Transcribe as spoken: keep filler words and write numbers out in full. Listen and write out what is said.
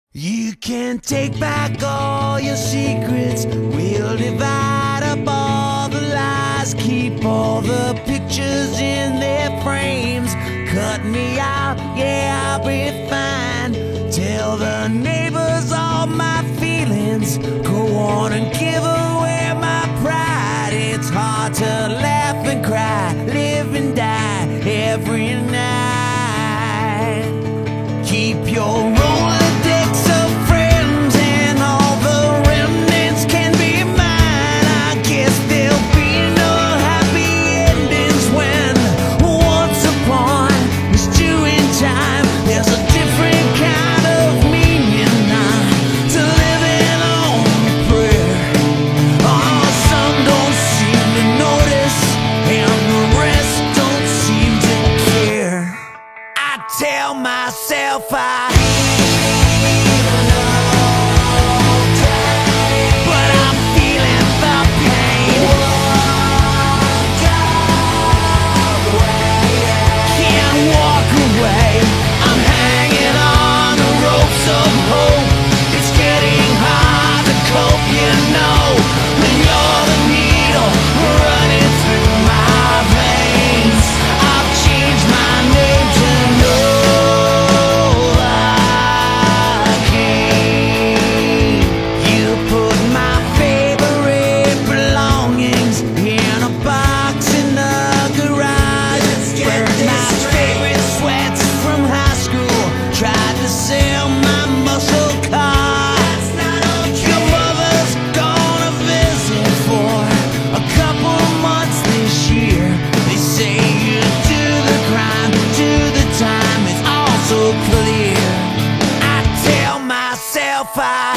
You can take back all your secrets. We'll divide up all the lies. Keep all the pictures in their frames. Cut me out, yeah, I'll be fine. Tell the neighbors all my feelings. Go on and give away my pride. It's hard to laugh and cry, live and die every night. Keep your Rolodex of friends, and all the remnants can be mine. I guess there'll be no happy endings when once upon this chewing time. There's a different kind of meaning now to living on prayer. Oh, some don't seem to notice, and the rest don't seem to care. I tell myself I clear. I tell myself I